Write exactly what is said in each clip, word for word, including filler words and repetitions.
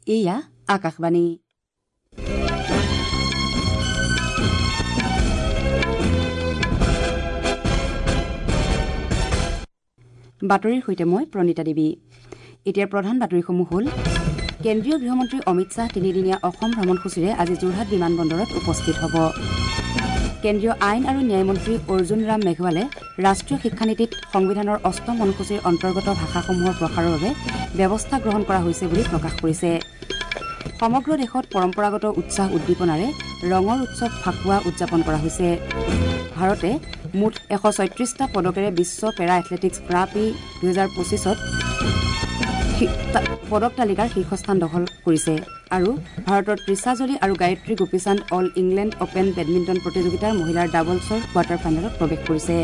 এয়া আকাশবাণী। বাতৰিৰ সৈতে মই প্ৰণীতা দেৱী। এতিয়াৰ প্ৰধান বাতৰিসমূহ হ'ল কেন্দ্ৰীয় গৃহমন্ত্ৰী অমিত শ্বাহ তিনিদিনীয়া অসম ভ্ৰমণসূচীৰে আজি যোৰহাট বিমান বন্দৰত উপস্থিত হ'ব। কেন্দ্ৰীয় আইন আৰু ন্যায় মন্ত্ৰী অৰ্জুন ৰাম মেঘৱালে ৰাষ্ট্ৰীয় শিক্ষানীতিত সংবিধানৰ অষ্টম অনুসূচীৰ অন্তৰ্গত ভাষাসমূহৰ প্ৰসাৰৰ বাবে ব্যৱস্থা গ্ৰহণ কৰা হৈছে বুলি প্ৰকাশ কৰিছে। সমগ্ৰ দেশত পৰম্পৰাগত উৎসাহ উদ্দীপনাৰে ৰঙৰ উৎসৱ ফাকুৱা উদযাপন কৰা হৈছে। ভাৰতে মুঠ এশ ছয়ত্ৰিশটা পদকেৰে বিশ্ব পেৰা এথলেটিক্স গ্ৰাঁ প্ৰি দুহেজাৰ পঁচিছত পদক তালিকাৰ শীৰ্ষস্থান দখল কৰিছে আৰু ভাৰতৰ তৃষা জলি আৰু Gayatri Gopichand all England open badminton প্ৰতিযোগিতাৰ মহিলাৰ ডাবলছৰ কোৱাৰ্টাৰ ফাইনেলত প্ৰৱেশ কৰিছে।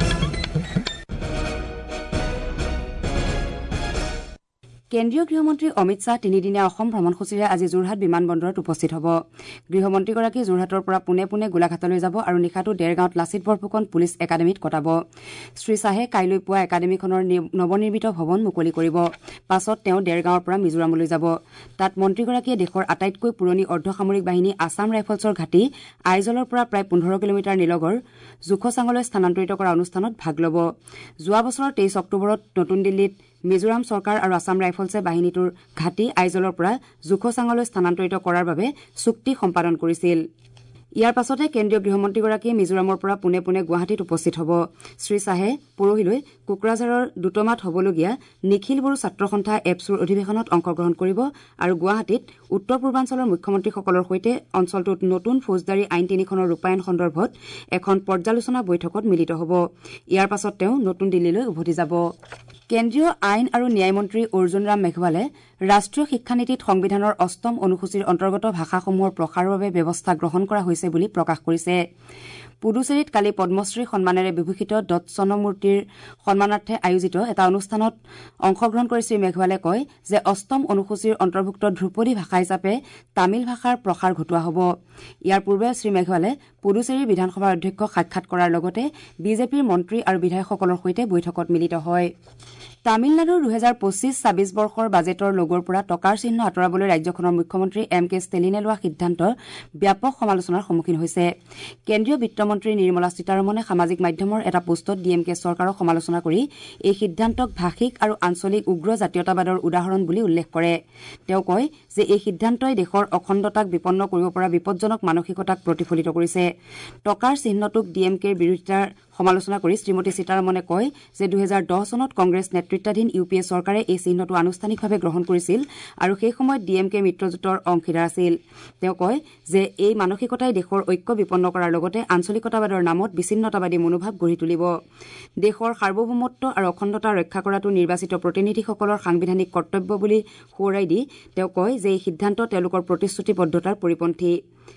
কেন্দ্ৰীয় গৃহমন্ত্ৰী অমিত শ্বাহ তিনিদিনীয়া অসম ভ্ৰমণসূচীৰে আজি যোৰহাট বিমান বন্দৰত উপস্থিত হ'ব। গৃহমন্ত্ৰীগৰাকী যোৰহাটৰ পৰা পোনে পোনে গোলাঘাটলৈ যাব আৰু নিশাটো ডেৰগাঁৱত লাচিত বৰফুকন পুলিচ একাডেমীত কটাব। শ্ৰীশ্বাহে কাইলৈ পুৱা একাডেমীখনৰ নৱনিৰ্মিত ভৱন মুকলি কৰিব। পাছত তেওঁ ডেৰগাঁৱৰ পৰা মিজোৰামলৈ যাব। তাত মন্ত্ৰীগৰাকীয়ে দেশৰ আটাইতকৈ পুৰণি অৰ্ধসামৰিক বাহিনী আছাম ৰাইফলছৰ ঘাটি আইজলৰ পৰা প্ৰায় পোন্ধৰ কিলোমিটাৰ নিলগৰ জোখোচাঙলৈ স্থানান্তৰিত কৰা অনুষ্ঠানত ভাগ ল'ব। যোৱা বছৰৰ তেইছ অক্টোবৰত নতুন দিল্লীত মিজোৰাম চৰকাৰ আৰু আছাম ৰাইফলছে বাহিনীটোৰ ঘাটি আইজলৰ পৰা জোখোচাঙলৈ স্থানান্তৰিত কৰাৰ বাবে চুক্তি সম্পাদন কৰিছিল। ইয়াৰ পাছতে কেন্দ্ৰীয় গৃহমন্ত্ৰীগৰাকীয়ে মিজোৰামৰ পৰা পোনে পোনে গুৱাহাটীত উপস্থিত হ'ব। শ্ৰীশ্বাহে পৰহিলৈ কোকৰাঝাৰৰ দুটমাত হ'বলগীয়া নিখিল বড়ো ছাত্ৰ সন্থা এপছুৰ অধিৱেশনত অংশগ্ৰহণ কৰিব আৰু গুৱাহাটীত উত্তৰ পূৰ্বাঞ্চলৰ মুখ্যমন্ত্ৰীসকলৰ সৈতে অঞ্চলটোত নতুন ফৌজদাৰী আইন তিনিখনৰ ৰূপায়ণ সন্দৰ্ভত এখন পৰ্যালোচনা বৈঠকত মিলিত হ'ব। ইয়াৰ পাছত তেওঁ নতুন দিল্লীলৈ উভতি যাব। কেন্দ্ৰীয় আইন আৰু ন্যায় মন্ত্ৰী অৰ্জুন ৰাম মেঘৱালে ৰাষ্ট্ৰীয় শিক্ষানীতিত সংবিধানৰ অষ্টম অনুসূচীৰ অন্তৰ্গত ভাষাসমূহৰ প্ৰসাৰৰ বাবে ব্যৱস্থা গ্ৰহণ কৰা হৈছে বুলি প্ৰকাশ কৰিছে। পুডুচেৰীত কালি পদ্মশ্ৰী সন্মানেৰে বিভূষিত দৎসনমূৰ্তিৰ সন্মানাৰ্থে আয়োজিত এটা অনুষ্ঠানত অংশগ্ৰহণ কৰি শ্ৰী মেঘৱালে কয় যে অষ্টম অনুসূচীৰ অন্তৰ্ভুক্ত ধ্ৰুপদী ভাষা হিচাপে তামিল ভাষাৰ প্ৰসাৰ ঘটোৱা হ'ব। ইয়াৰ পূৰ্বে শ্ৰী মেঘৱালে পুডুচেৰীৰ বিধানসভাৰ অধ্যক্ষক সাক্ষাৎ কৰাৰ লগতে বিজেপিৰ মন্ত্ৰী আৰু বিধায়কসকলৰ সৈতে বৈঠকত মিলিত হয়। তামিলনাডুৰ দুহেজাৰ পঁচিছ ছাব্বিছ বৰ্ষৰ বাজেটৰ লগৰ পৰা টকাৰ চিহ্ন আঁতৰাবলৈ ৰাজ্যখনৰ মুখ্যমন্ত্ৰী এম কে ষ্টেলিনে লোৱা সিদ্ধান্ত ব্যাপক সমালোচনাৰ সন্মুখীন হৈছে। কেন্দ্ৰীয় বিত্তমন্ত্ৰী নিৰ্মলা সীতাৰমণে সামাজিক মাধ্যমৰ এটা পোষ্টত ডি এম কে চৰকাৰক সমালোচনা কৰি এই সিদ্ধান্তক ভাষিক আৰু আঞ্চলিক উগ্ৰ জাতীয়তাবাদৰ উদাহৰণ বুলি উল্লেখ কৰে। তেওঁ কয় যে এই সিদ্ধান্তই দেশৰ অখণ্ডতাক বিপন্ন কৰিব পৰা বিপদজনক মানসিকতাক প্ৰতিফলিত কৰিছে। টকাৰ চিহ্নটোক ডি এম কেৰ বিৰোধিতাৰ সমালোচনা কৰি শ্ৰীমতী সীতাৰমণে কয় যে দুহেজাৰ দহ চনত কংগ্ৰেছ নেতৃত্বাধীন ইউ পি এ চৰকাৰে এই চিহ্নটো আনুষ্ঠানিকভাৱে গ্ৰহণ কৰিছিল আৰু সেই সময়ত ডি এম কে মিত্ৰজোঁটৰ অংশীদাৰ আছিল। তেওঁ কয় যে এই মানসিকতাই দেশৰ ঐক্য বিপন্ন কৰাৰ লগতে আঞ্চলিকতাবাদৰ নামত বিচ্ছিন্নতাবাদী মনোভাৱ গঢ়ি তুলিব। দেশৰ সাৰ্বভৌমত্ব আৰু অখণ্ডতা ৰক্ষা কৰাটো নিৰ্বাচিত প্ৰতিনিধিসকলৰ সাংবিধানিক কৰ্তব্য বুলি সোঁৱৰাই দি তেওঁ কয় যে এই সিদ্ধান্ত তেওঁলোকৰ প্ৰতিশ্ৰুতিবদ্ধতাৰ পৰিপন্থী।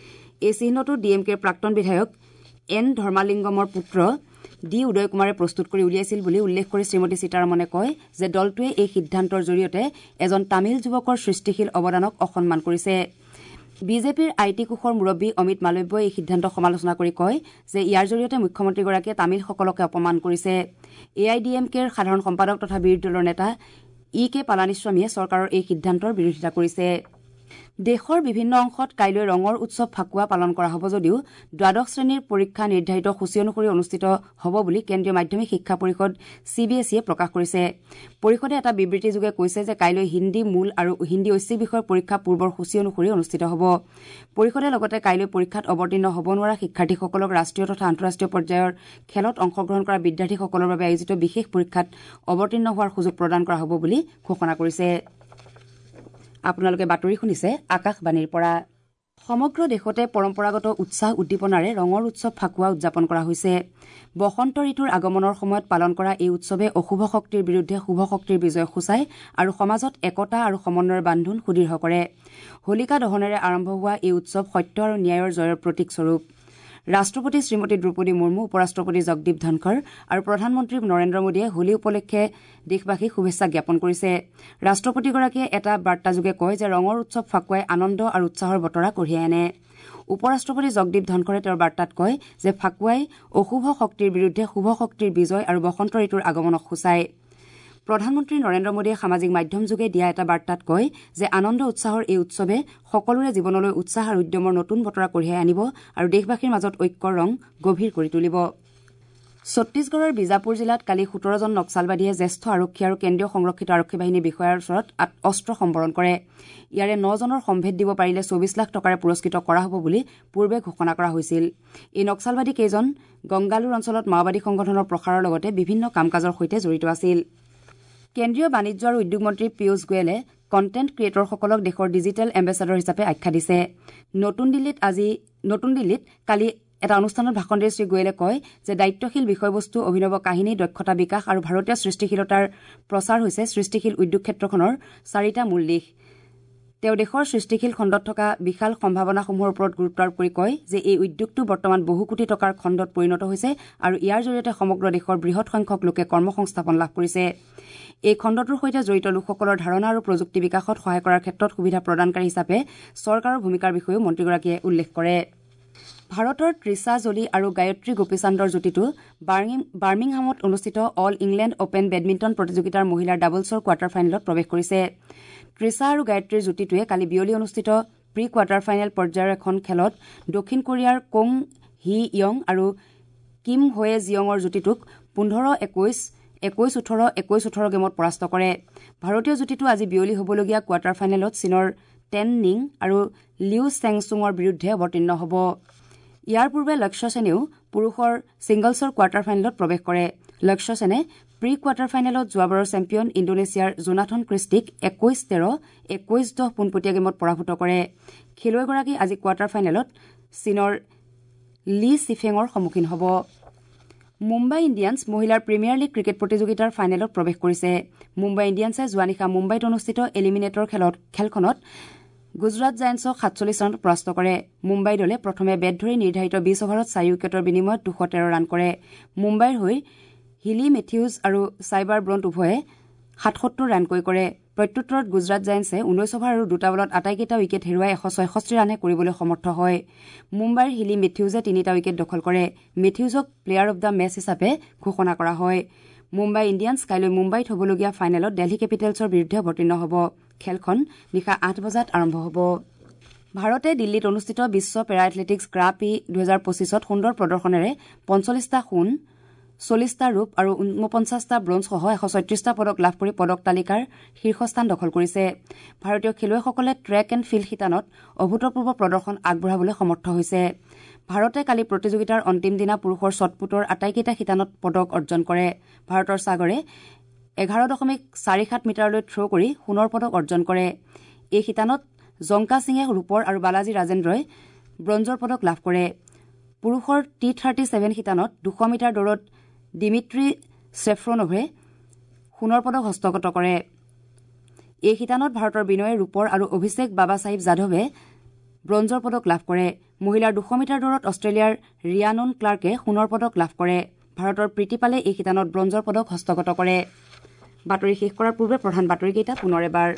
এই চিহ্নটো ডি এম কেৰ প্ৰাক্তন বিধায়ক এন ধৰ্মালিংগমৰ পুত্ৰ ডি উদয় কুমাৰে প্ৰস্তুত কৰি উলিয়াইছিল বুলি উল্লেখ কৰি শ্ৰীমতী সীতাৰমণে কয় যে দলটোৱে এই সিদ্ধান্তৰ জৰিয়তে এজন তামিল যুৱকৰ সৃষ্টিশীল অৱদানক অসন্মান কৰিছে। বিজেপিৰ আই টি কোষৰ মুৰব্বী অমিত মালব্যই এই সিদ্ধান্তক সমালোচনা কৰি কয় যে ইয়াৰ জৰিয়তে মুখ্যমন্ত্ৰীগৰাকীয়ে তামিলসকলকে অপমান কৰিছে। এ আই ডি এম কেৰ সাধাৰণ সম্পাদক তথা বিৰোধী দলৰ নেতা ই কে পালানিস্বামীয়ে চৰকাৰৰ এই সিদ্ধান্তৰ বিৰোধিতা কৰিছে। দেশৰ বিভিন্ন অংশত কাইলৈ ৰঙৰ উৎসৱ ফাকুৱা পালন কৰা হ'ব যদিও দ্বাদশ শ্ৰেণীৰ পৰীক্ষা নিৰ্ধাৰিত সূচী অনুসৰি অনুষ্ঠিত হ'ব বুলি কেন্দ্ৰীয় মাধ্যমিক শিক্ষা পৰিষদ চি বি এছ ইয়ে প্ৰকাশ কৰিছে। পৰিষদে এটা বিবৃতিযোগে কৈছে যে কাইলৈ হিন্দী মূল আৰু হিন্দী ঐচ্ছিক বিষয়ৰ পৰীক্ষা পূৰ্বৰ সূচী অনুসৰি অনুষ্ঠিত হ'ব। পৰিষদে লগতে কাইলৈ পৰীক্ষাত অৱতীৰ্ণ হ'ব নোৱাৰা শিক্ষাৰ্থীসকলক ৰাষ্ট্ৰীয় তথা আন্তঃৰাষ্ট্ৰীয় পৰ্যায়ৰ খেলত অংশগ্ৰহণ কৰা বিদ্যাৰ্থীসকলৰ বাবে আয়োজিত বিশেষ পৰীক্ষাত অৱতীৰ্ণ হোৱাৰ সুযোগ প্ৰদান কৰা হ'ব বুলি ঘোষণা কৰিছে। আপোনালোকে বাতৰি শুনিছে আকাশবাণীৰ পৰা। সমগ্ৰ দেশতে পৰম্পৰাগত উৎসাহ উদ্দীপনাৰে ৰঙৰ উৎসৱ ফাকুৱা উদযাপন কৰা হৈছে। বসন্ত ঋতুৰ আগমনৰ সময়ত পালন কৰা এই উৎসৱে অশুভ শক্তিৰ বিৰুদ্ধে শুভ শক্তিৰ বিজয় সূচায় আৰু সমাজত একতা আৰু সমন্বয়ৰ বান্ধোন সুদৃঢ় কৰে। হোলিকা দহনেৰে আৰম্ভ হোৱা এই উৎসৱ সত্য আৰু ন্যায়ৰ জয়ৰ প্ৰতীকস্বৰূপ। ৰাষ্ট্ৰপতি শ্ৰীমতী দ্ৰৌপদী মুৰ্মু, উপৰাষ্ট্ৰপতি জগদীপ ধনখৰ আৰু প্ৰধানমন্ত্ৰী নৰেন্দ্ৰ মোদীয়ে হোলী উপলক্ষে দেশবাসীক শুভেচ্ছা জ্ঞাপন কৰিছে। ৰাষ্ট্ৰপতিগৰাকীয়ে এটা বাৰ্তাযোগে কয় যে ৰঙৰ উৎসৱ ফাকুৱাই আনন্দ আৰু উৎসাহৰ বতৰা কঢ়িয়াই আনে। উপৰাষ্ট্ৰপতি জগদীপ ধনখৰে তেওঁৰ বাৰ্তাত কয় যে ফাকুৱাই অশুভ শক্তিৰ বিৰুদ্ধে শুভ শক্তিৰ বিজয় আৰু বসন্ত ঋতুৰ আগমনক সূচায়। প্ৰধানমন্ত্ৰী নৰেন্দ্ৰ মোদীয়ে সামাজিক মাধ্যমযোগে দিয়া এটা বাৰ্তাত কয় যে আনন্দ উৎসাহৰ এই উৎসৱে সকলোৰে জীৱনলৈ উৎসাহ আৰু উদ্যমৰ নতুন বতৰা কঢ়িয়াই আনিব আৰু দেশবাসীৰ মাজত ঐক্যৰ ৰং গভীৰ কৰি তুলিব। ছত্তীশগড়ৰ বিজাপুৰ জিলাত কালি সোতৰজন নক্সালবাদীয়ে জ্যেষ্ঠ আৰক্ষী আৰু কেন্দ্ৰীয় সংৰক্ষিত আৰক্ষী বাহিনীৰ বিষয়াৰ ওচৰত অস্ত্ৰ সম্বৰণ কৰে। ইয়াৰে নজনৰ সম্ভেদ দিব পাৰিলে চৌবিশ লাখ টকাৰে পুৰস্কৃত কৰা হ'ব বুলি পূৰ্বে ঘোষণা কৰা হৈছিল। এই নক্সালবাদী কেইজন গংগালুৰ অঞ্চলত মাওবাদী সংগঠনৰ প্ৰসাৰৰ লগতে বিভিন্ন কাম কাজৰ সৈতে জড়িত আছিল। কেন্দ্ৰীয় বাণিজ্য আৰু উদ্যোগ মন্ত্ৰী পীয়ুষ গোৱেলে কণ্টেণ্ট ক্ৰিয়েটৰসকলক দেশৰ ডিজিটেল এম্বেচাডৰ হিচাপে আখ্যা দিছে। নতুন দিল্লীত আজি নতুন দিল্লীত কালি এটা অনুষ্ঠানত ভাষণ দি শ্ৰীগোৱেলে কয় যে দায়িত্বশীল বিষয়বস্তু, অভিনৱ কাহিনী, দক্ষতা বিকাশ আৰু ভাৰতীয় সৃষ্টিশীলতাৰ প্ৰচাৰ হৈছে সৃষ্টিশীল উদ্যোগ ক্ষেত্ৰখনৰ চাৰিটা মূল দিশ। তেওঁ দেশৰ সৃষ্টিশীল খণ্ডত থকা বিশাল সম্ভাৱনাসমূহৰ ওপৰত গুৰুত্ব আৰোপ কৰি কয় যে এই উদ্যোগটো বৰ্তমান বহু কোটি টকাৰ খণ্ডত পৰিণত হৈছে আৰু ইয়াৰ জৰিয়তে সমগ্ৰ দেশৰ বৃহৎ সংখ্যক লোকে কৰ্মসংস্থাপন লাভ কৰিছে। এই খণ্ডটোৰ সৈতে জড়িত লোকসকলৰ ধাৰণা আৰু প্ৰযুক্তি বিকাশত সহায় কৰাৰ ক্ষেত্ৰত সুবিধা প্ৰদানকাৰী হিচাপে চৰকাৰৰ ভূমিকাৰ বিষয়েও মন্ত্ৰীগৰাকীয়ে উল্লেখ কৰে। ভাৰতৰ তৃষা জলি আৰু গায়ত্ৰী গোপীচান্দৰ যুটিটো বাৰ্মিংহামত অনুষ্ঠিত অল ইংলেণ্ড অপেন বেডমিণ্টন প্ৰতিযোগিতাৰ মহিলাৰ ডাবলছৰ কোৱাৰ্টাৰ ফাইনেলত প্ৰৱেশ কৰিছে। তৃষা আৰু গায়ত্ৰীৰ যুটিটোৱে কালি বিয়লি অনুষ্ঠিত প্ৰি কোৱাৰ্টাৰ ফাইনেল পৰ্যায়ৰ এখন খেলত দক্ষিণ কোৰিয়াৰ কং হি য়ং আৰু কিম হোৱে জিয়ঙৰ যুটিটোক পোন্ধৰ একৈশ একৈশ ওঠৰ একৈশ ওঠৰ গেমত পৰাস্ত কৰে। ভাৰতীয় যুটিটো আজি বিয়লি হ'বলগীয়া কোৱাৰ্টাৰ ফাইনেলত চীনৰ টেন নিং আৰু লিউ চেংচুঙৰ বিৰুদ্ধে অৱতীৰ্ণ হ'ব। ইয়াৰ পূৰ্বে লক্ষ্য সেনেও পুৰুষৰ ছিংগলছৰ কোৱাৰ্টাৰ ফাইনেলত প্ৰৱেশ কৰে। লক্ষ্য সেনে প্ৰি কোৱাৰ্টাৰ ফাইনেলত যোৱাবাৰৰ চেম্পিয়ন ইণ্ডোনেছিয়াৰ জোনাথন ক্ৰিষ্টিক একৈশ তেৰ একৈশ দহ পোনপটীয়া গেমত পৰাভূত কৰে। খেলুৱৈগৰাকী আজি কোৱাৰ্টাৰ ফাইনেলত চীনৰ লি চিফেঙৰ সন্মুখীন হ'ব। মুম্বাই ইণ্ডিয়ান্ছ মহিলাৰ প্ৰিমিয়াৰ লীগ ক্ৰিকেট প্ৰতিযোগিতাৰ ফাইনেলত প্ৰৱেশ কৰিছে। মুম্বাই ইণ্ডিয়ান্ছে যোৱা নিশা মুম্বাইত অনুষ্ঠিত এলিমিনেটৰ খেলত খেলখনত গুজৰাট জায়েণ্টছক সাতচল্লিছ ৰানত পৰাস্ত কৰে। মুম্বাই দলে প্ৰথমে বেট ধৰি নিৰ্ধাৰিত বিশ অভাৰত চাৰি উইকেটৰ বিনিময়ত দুশ তেৰ ৰান কৰে। মুম্বাইৰ হৈ হিলি মেথিউজ আৰু চাইবাৰ ব্ৰণ্ট উভয়ে সাতসত্তৰ ৰানকৈ কৰে। প্ৰত্যুত্তৰত গুজৰাট জায়েণ্টছে ঊনৈশ অভাৰ আৰু দুটা বলত আটাইকেইটা উইকেট হেৰুৱাই এশ ছয়ষষ্ঠি ৰানহে কৰিবলৈ সমৰ্থ হয়। মুম্বাইৰ হিলি মেথিউজে তিনিটা উইকেট দখল কৰে। মেথিউজক প্লেয়াৰ অব দ্য মেচ হিচাপে ঘোষণা কৰা হয়। মুম্বাই ইণ্ডিয়ান্ছ কাইলৈ মুম্বাইত হ'বলগীয়া ফাইনেলত দেলহি কেপিটেলছৰ বিৰুদ্ধে অৱতীৰ্ণ হ'ব। খেলখন নিশা আঠ বজাত আৰম্ভ হ'ব। ভাৰতে দিল্লীত অনুষ্ঠিত বিশ্ব পেৰা এথলেটিক্স গ্ৰা পি দুহেজাৰ পঁচিছত সুন্দৰ প্ৰদৰ্শনেৰে পঞ্চল্লিছটা সোণ, চল্লিছটা ৰূপ আৰু ঊনপঞ্চাছটা ব্ৰঞ্জসহ এশ ছয়ত্ৰিশটা পদক লাভ কৰি পদক তালিকাৰ শীৰ্ষস্থান দখল কৰিছে। ভাৰতীয় খেলুৱৈসকলে ট্ৰেক এণ্ড ফিল্ড শিতানত অভূতপূৰ্ব প্ৰদৰ্শন আগবঢ়াবলৈ সমৰ্থ হৈছে। ভাৰতে কালি প্ৰতিযোগিতাৰ অন্তিম দিনা পুৰুষৰ শ্বটপুটৰ আটাইকেইটা শিতানত পদক অৰ্জন কৰে। ভাৰতৰ সাগৰে এঘাৰ দশমিক চাৰি সাত মিটাৰলৈ থ্ৰ' কৰি সোণৰ পদক অৰ্জন কৰে। এই শিতানত জংকা সিঙে ৰূপৰ আৰু বালাজী ৰাজেন্দ্ৰই ব্ৰঞ্জৰ পদক লাভ কৰে। পুৰুষৰ টি থাৰ্টি ছেভেন শিতানত দুশ মিটাৰ দৌৰত ডিমিট্ৰি চেফ্ৰনভে সোণৰ পদক হস্তগত কৰে। এই শিতানত ভাৰতৰ বিনয়ে ৰূপৰ আৰু অভিষেক বাবা চাহিব যাদৱে ব্ৰঞ্জৰ পদক লাভ কৰে। মহিলাৰ দুশ মিটাৰ দৌৰত অষ্ট্ৰেলিয়াৰ ৰিয়ানন ক্লাৰ্কে সোণৰ পদক লাভ কৰে। ভাৰতৰ প্ৰীতিপালে এই শিতানত ব্ৰঞ্জৰ পদক হস্তগত কৰে। বাতৰি শেষ কৰাৰ পূৰ্বে প্ৰধান বাতৰিকেইটা পুনৰ এবাৰ।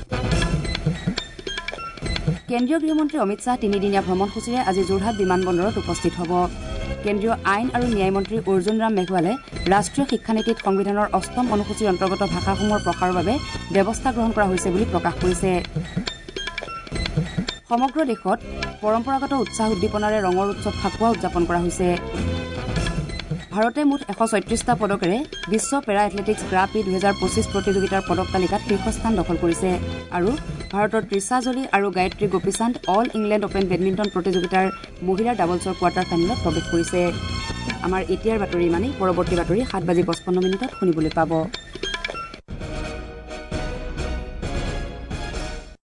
কেন্দ্ৰীয় গৃহমন্ত্ৰী অমিত শ্বাহ তিনিদিনীয়া ভ্ৰমণসূচীৰে আজি যোৰহাট বিমান বন্দৰত উপস্থিত হ'ব। কেন্দ্ৰীয় আইন আৰু ন্যায় মন্ত্ৰী অৰ্জুন ৰাম মেঘৱালে ৰাষ্ট্ৰীয় শিক্ষানীতিত সংবিধানৰ অষ্টম অনুসূচীৰ অন্তৰ্গত ভাষাসমূহৰ প্ৰসাৰৰ বাবে ব্যৱস্থা গ্ৰহণ কৰা হৈছে বুলি প্ৰকাশ কৰিছে। সমগ্ৰ দেশত পৰম্পৰাগত উৎসাহ উদ্দীপনাৰে ৰঙৰ উৎসৱ ফাকুৱা উদযাপন কৰা হৈছে। ভাৰতে মুঠ এশ ছয়ত্ৰিশটা পদকেৰে বিশ্ব পেৰা এথলেটিক্স গ্ৰা পি দুহেজাৰ পঁচিছ প্ৰতিযোগিতাৰ পদক তালিকাত শীৰ্ষস্থান দখল কৰিছে। আৰু ভাৰতৰ তৃষা জলি আৰু Gayatri Gopichand all England open badminton প্ৰতিযোগিতাৰ মহিলাৰ ডাবলছৰ কোৱাৰ্টাৰ ফাইনেলত প্ৰৱেশ কৰিছে। আমাৰ এতিয়াৰ বাতৰি ইমানেই। পৰৱৰ্তী বাতৰি সাত বাজি পঁচপন্ন মিনিটত শুনিবলৈ পাব।